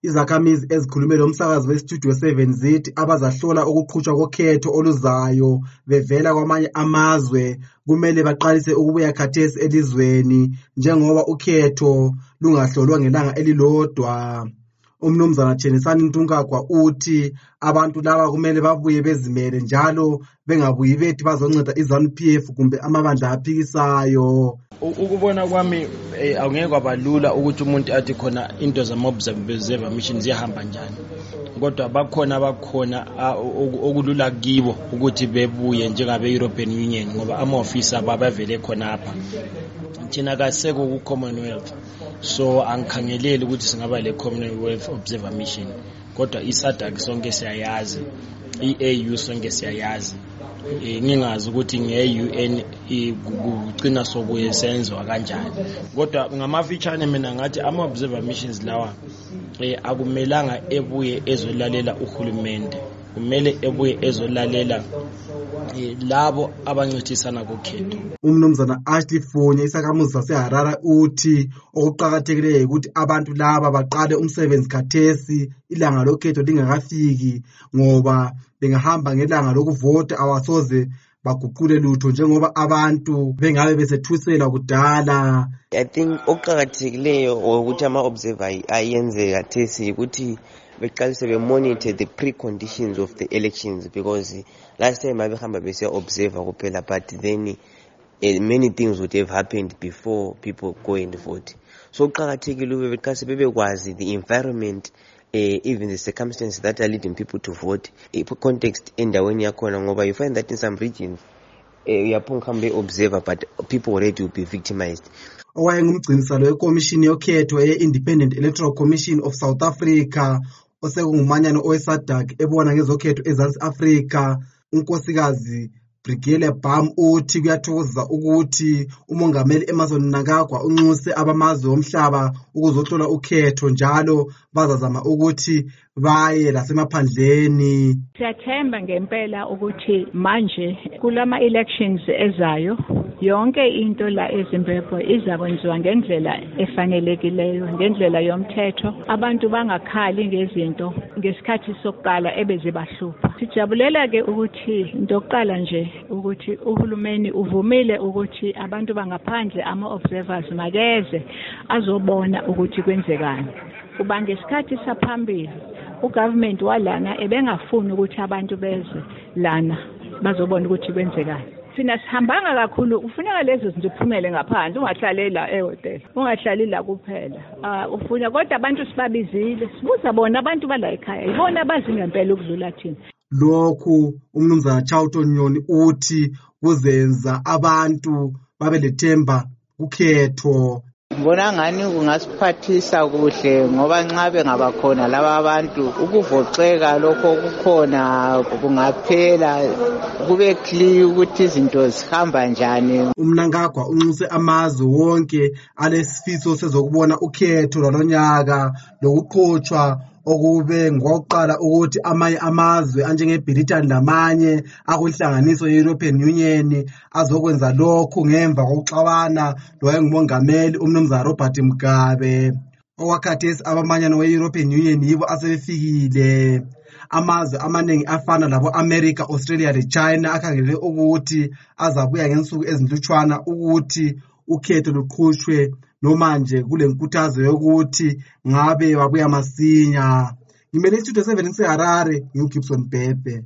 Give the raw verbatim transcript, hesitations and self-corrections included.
Izakhamizi ezikhulume lo msakazi weStudio seven zithi abazahlola ukuqhutshwa kokhetho oluzayo bevela kwamanye amazwe kumele baqalise ukubuya khathesi elizweni njengoba ukhetho lungahlolwa ngelanga elilodwa. Umnumzana Tshenisani Ntungagwa uthi abantu laba kumele babuye bezimele njalo bengabuyi bethi bazonceda iZANU P F kumbe amabandla aphikisayo. Ukubona kwami awungeke kwabalula ukuthi umuntu athi khona into zama-observer mission ziyahamba njani, kodwa bakhona bakhona okulula kibo ukuthi bebuye njengabe-European Union ngoba ama-ofisa babavele khona apha. Thina kaseko ku-Commonwealth, so angikhangeleli ukuthi singaba le-Commonwealth Observer Mission, kodwa i-SADC sonke siyayazi, i-A U sonke siyayazi. Ngingazi ukuthi nge-U N kugcina sokuye senzwa kanjani, kodwa ngamafitshane mina ngathi ama-observer missions lawa akumelanga ebuye ezolalela uhulumende, kumele ebuye ezolalela labo abancithisana kokhetho. Umnumzana Ashley Fonye isakhamuzi saseHarare uthi okuqakathekileyo ukuthi abantu laba baqale umsebenzi khathesi ilanga lokhetho lingakafiki ngoba bengahamba ngelanga lokuvota awasoze baguqule lutho njengoba abantu bengabe besethusela kudala. I think okuqakathekileyo ukuthi ama-observer ayenze khathesi ukuthi beqalise be-monitor the preconditions of the elections, because last time babehamba bese-observer kuphela, but then uh, many things would have happened before people go and vote. So kuqakathekile ube beqalise bebekwazi the environment, uh, even the circumstances that are leading people to vote, context endaweni yakhona ngoba you find that in some regions uyaphunga uh, observer but people already will be victimized. Owayengumgcinisalo wekomishini yokhetho ye-Independent Electoral Commission of South Africa osekungumanyano owe-SADC ebona ngezokhetho eZansi Afrika, unkosikazi Brigele Bam uthi kuyathokoza ukuthi umongameli Emmerson Mnangagwa unxuse abamazwe omhlaba ukuzohlola ukhetho njalo bazazama ukuthi baye lasemaphandleni. Siyathemba ngempela ukuthi manje kulama elections ezayo yonke into la eZimbabwe izakwenziwa ngendlela efanelekileyo, ngendlela yomthetho, abantu bangakhali ngezinto ngesikhathi sokuqala ebezibahlupha. Sijabulela ke ukuthi into yokuqala nje ukuthi uhulumeni uvumile ukuthi abantu bangaphandle ama-observers makeze azobona ukuthi kwenzekani. Kuba ngesikhathi saphambili ugovernment walana ebengafuni ukuthi abantu beze lana bazobona ukuthi kwenzekani. Sina sihambanga kakhulu, ufuneka lezo zinto uphumele ngaphandle, ungahlali la ehotel, ungahlali la kuphela. Ah ufuna kodwa abantu sibabizile, sibuza bona abantu bala ekhaya, ibona abazi ngempela ukudlula thina. Lokhu umnumzana Charlton Nyoni uthi kuzenza abantu babe lethemba kukhetho. Ngibona ngani kungasiphathisa kuhle ngoba nxa bengaba khona laba abantu ukuvoxeka lokho kukhona kungaphela, kube clear ukuthi izinto zihamba njani. uMnangagwa unxuse amazwe wonke alesifiso sezokubona ukhetho lwalonyaka lokuqhutshwa okube ngokuqala ukuthi amanye amazwe anjengeBritain lamanye akunhlanganiso ye-European Union azokwenza lokhu ngemva kokuxabana lowayengumongameli umnumzana Robert Mugabe. Okwakhathesi abamanyano we-European Union yibo asebefikile. Amazwe amaningi afana labo America, Australia leChina akhangelele ukuthi azabuya ngensuku ezinhlutshwana ukuthi ukhetho luqhutshwe noma nje kule nkuthazo yokuthi ngabe babuya masinya. Ngimele iStudio seven ngiseHarare, ngiuGibson Bhebhe.